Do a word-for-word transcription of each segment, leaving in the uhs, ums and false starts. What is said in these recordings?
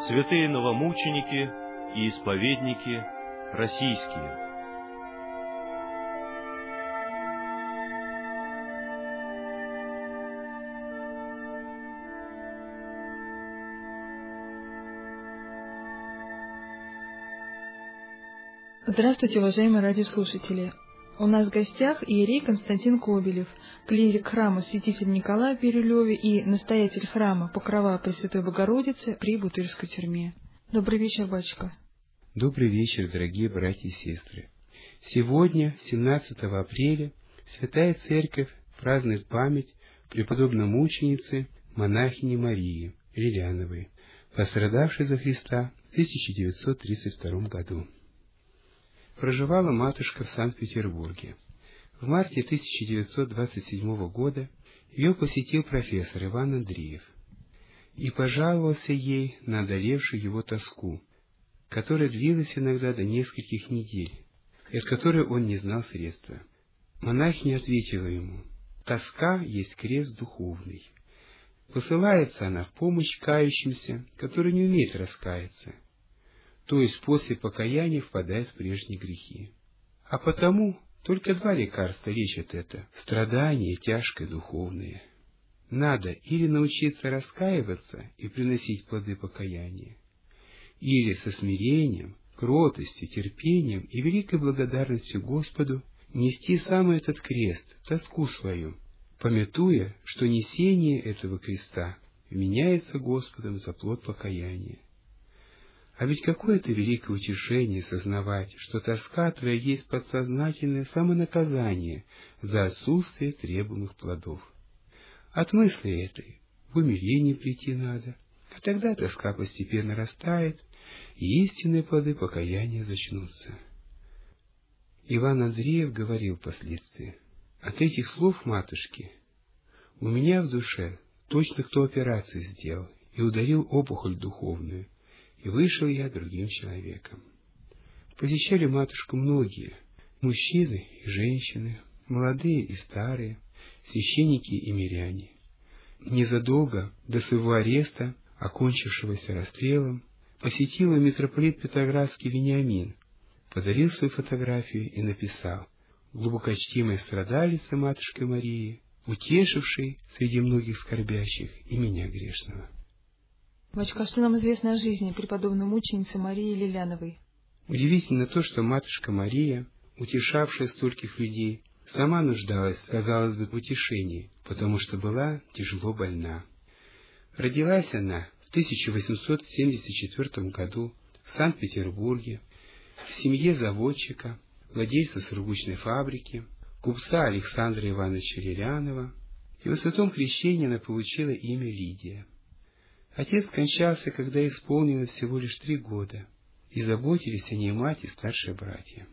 святые новомученики и исповедники российские. Здравствуйте, уважаемые радиослушатели! У нас в гостях иерей Константин Кобелев, клирик храма Святителя Николая в Бирюлеве и настоятель храма Покрова Пресвятой Богородицы при Бутырской тюрьме. Добрый вечер, батюшка. Добрый вечер, дорогие братья и сестры. Сегодня, семнадцатого апреля, Святая Церковь празднует память преподобной мученицы монахини Марии Лиляновой, пострадавшей за Христа в тысяча девятьсот тридцать втором году. Проживала матушка в Санкт-Петербурге. В марте тысяча девятьсот двадцать седьмого года ее посетил профессор Иван Андреев и пожаловался ей на одолевшую его тоску, которая длилась иногда до нескольких недель, и от которой он не знал средства. Монахиня ответила ему: «Тоска есть крест духовный. Посылается она в помощь кающимся, которые не умеют раскаяться, то есть после покаяния впадает в прежние грехи. А потому только два лекарства лечат это — страдание тяжкое духовное. Надо или научиться раскаиваться и приносить плоды покаяния, или со смирением, кротостью, терпением и великой благодарностью Господу нести сам этот крест, тоску свою, памятуя, что несение этого креста вменяется Господом за плод покаяния. А ведь какое это великое утешение сознавать, что тоска твоя есть подсознательное самонаказание за отсутствие требуемых плодов. От мысли этой в умиление прийти надо, а тогда тоска постепенно растает, и истинные плоды покаяния зачнутся». Иван Андреев говорил впоследствии: «От этих слов матушки у меня в душе точно кто операцию сделал и ударил опухоль духовную, и вышел я другим человеком». Посещали матушку многие, мужчины и женщины, молодые и старые, священники и миряне. Незадолго до своего ареста, окончившегося расстрелом, посетил ее митрополит Петроградский Вениамин, подарил свою фотографию и написал: «Глубокочтимая страдалица Матушка Марии, утешившей среди многих скорбящих и меня грешного». Батюшка, что нам известно о жизни преподобной мученицы Марии Лиляновой? Удивительно то, что Матушка Мария, утешавшая стольких людей, сама нуждалась, казалось бы, в утешении, потому что была тяжело больна. Родилась она в тысяча восемьсот семьдесят четвёртом году в Санкт-Петербурге, в семье заводчика, владельца сургучной фабрики, купца Александра Ивановича Лилянова, и во святом крещении она получила имя Лидия. Отец скончался, когда исполнилось всего лишь три года, и заботились о ней мать и старшие братья.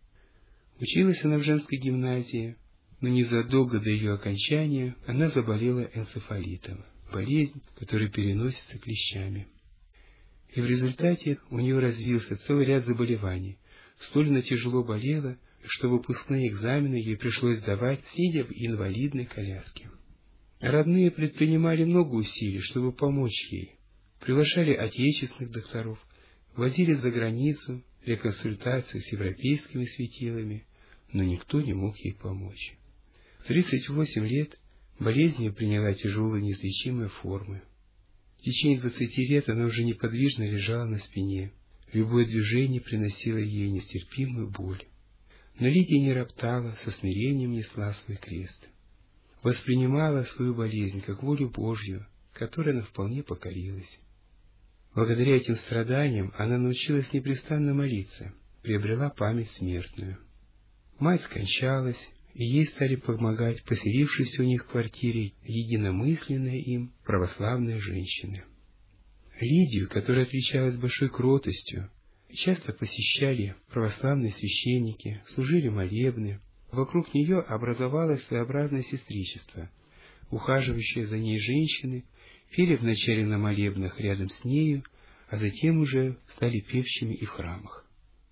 Училась она в женской гимназии, но незадолго до ее окончания она заболела энцефалитом, болезнь, которая переносится клещами. И в результате у нее развился целый ряд заболеваний. Столь она тяжело болела, что выпускные экзамены ей пришлось сдавать, сидя в инвалидной коляске. Родные предпринимали много усилий, чтобы помочь ей. Приглашали отечественных докторов, возили за границу для консультаций с европейскими светилами, но никто не мог ей помочь. В тридцать восемь лет болезнь ее приняла тяжелые неизлечимые формы. В течение двадцати лет она уже неподвижно лежала на спине. Любое движение приносило ей нестерпимую боль. Но Лидия не роптала, со смирением несла свой крест. Воспринимала свою болезнь как волю Божью, которой она вполне покорилась. Благодаря этим страданиям она научилась непрестанно молиться, приобрела память смертную. Мать скончалась, и ей стали помогать поселившиеся у них в квартире единомысленные им православные женщины. Лидию, которая отличалась большой кротостью, часто посещали православные священники, служили молебны. Вокруг нее образовалось своеобразное сестричество. Ухаживающие за ней женщины пели вначале на молебнах рядом с нею, а затем уже стали певчими и в храмах.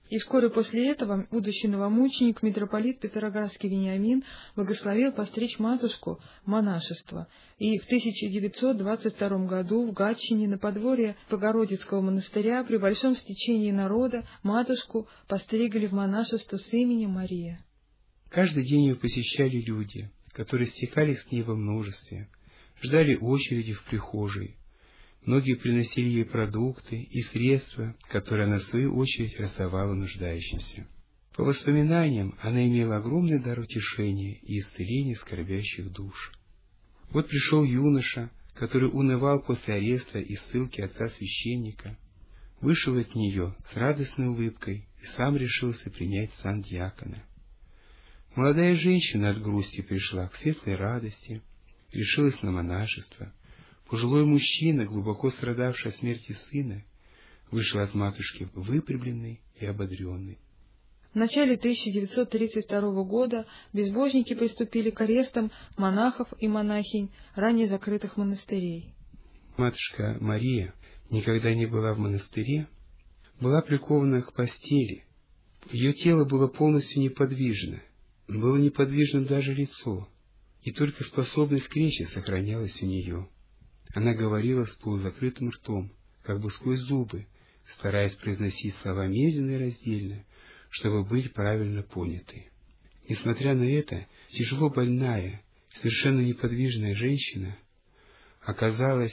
И вскоре после этого будущий новомученик, митрополит Петроградский Вениамин, благословил постричь матушку в монашество. И в тысяча девятьсот двадцать втором году в Гатчине на подворье Богородицкого монастыря при большом стечении народа матушку постригли в монашество с именем Мария. Каждый день ее посещали люди, которые стекались к ней во множестве, ждали очереди в прихожей. Многие приносили ей продукты и средства, которые она, в свою очередь, раздавала нуждающимся. По воспоминаниям, она имела огромный дар утешения и исцеления скорбящих душ. Вот пришел юноша, который унывал после ареста и ссылки отца-священника, вышел от нее с радостной улыбкой и сам решился принять сан диакона. Молодая женщина от грусти пришла к светлой радости, решилась на монашество. Пожилой мужчина, глубоко страдавший от смерти сына, вышел от матушки выпрямленный и ободренный. В начале тысяча девятьсот тридцать второго года безбожники приступили к арестам монахов и монахинь ранее закрытых монастырей. Матушка Мария никогда не была в монастыре, была прикована к постели. Ее тело было полностью неподвижно, было неподвижным даже лицо, и только способность к речи сохранялась у нее. Она говорила с полузакрытым ртом, как бы сквозь зубы, стараясь произносить слова медленно и раздельно, чтобы быть правильно понятой. Несмотря на это, тяжело больная, совершенно неподвижная женщина оказалась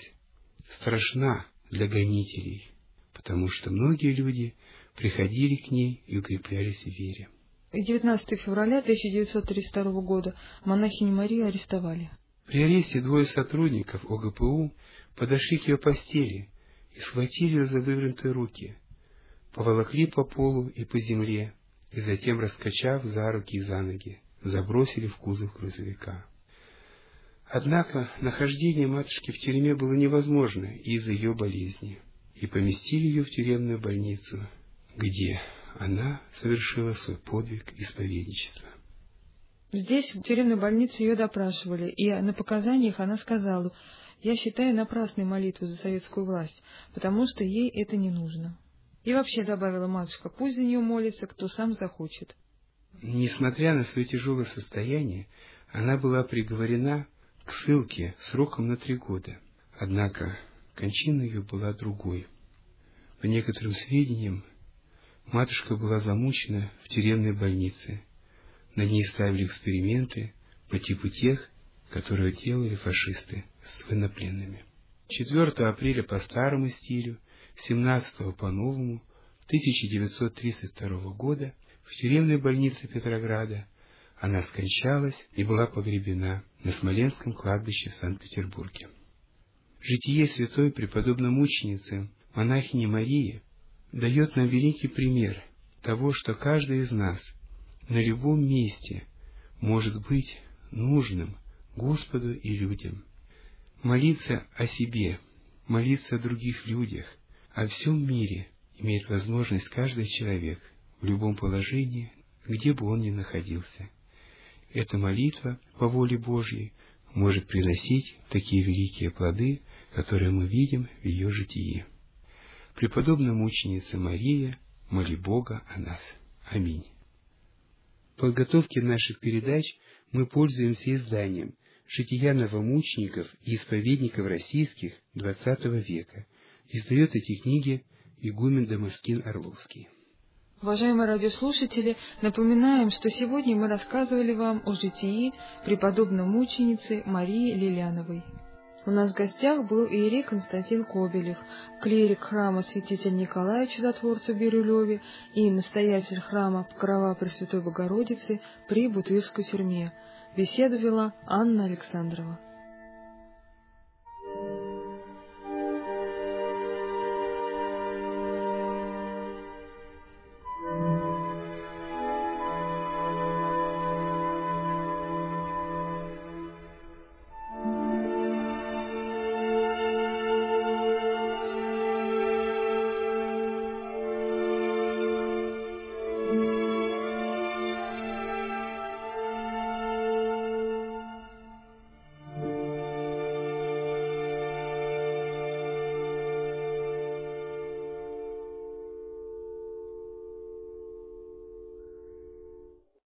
страшна для гонителей, потому что многие люди приходили к ней и укреплялись в вере. девятнадцатого февраля тысяча девятьсот тридцать второго года монахиню Марию арестовали. При аресте двое сотрудников О Г П У подошли к ее постели и схватили ее за вывернутые руки, поволокли по полу и по земле, и затем, раскачав за руки и за ноги, забросили в кузов грузовика. Однако нахождение матушки в тюрьме было невозможно из-за ее болезни, и поместили ее в тюремную больницу, где она совершила свой подвиг исповедничества. Здесь, в тюремной больнице, ее допрашивали, и на показаниях она сказала: «Я считаю напрасной молитву за советскую власть, потому что ей это не нужно». И вообще, добавила матушка, пусть за нее молится, кто сам захочет. Несмотря на свое тяжелое состояние, она была приговорена к ссылке сроком на три года. Однако кончина ее была другой. По некоторым сведениям, матушка была замучена в тюремной больнице. На ней ставили эксперименты по типу тех, которые делали фашисты с военнопленными. четвёртого апреля по старому стилю, семнадцатого по новому, тысяча девятьсот тридцать второго года в тюремной больнице Петрограда она скончалась и была погребена на Смоленском кладбище в Санкт-Петербурге. Житие святой преподобной мученицы монахини Марии дает нам великий пример того, что каждый из нас на любом месте может быть нужным Господу и людям. Молиться о себе, молиться о других людях, о всем мире имеет возможность каждый человек в любом положении, где бы он ни находился. Эта молитва по воле Божьей может приносить такие великие плоды, которые мы видим в ее житии. Преподобная мученица Мария, моли Бога о нас. Аминь. В подготовке наших передач мы пользуемся изданием «Жития новомучеников и исповедников российских двадцатого века». Издает эти книги игумен Дамаскин Орловский. Уважаемые радиослушатели, напоминаем, что сегодня мы рассказывали вам о житии преподобной мученицы Марии Лиляновой. У нас в гостях был иерей Константин Кобелев, клирик храма святителя Николая Чудотворца в Бирюлеве и настоятель храма Покрова Пресвятой Богородицы при Бутырской тюрьме. Беседу вела Анна Александрова.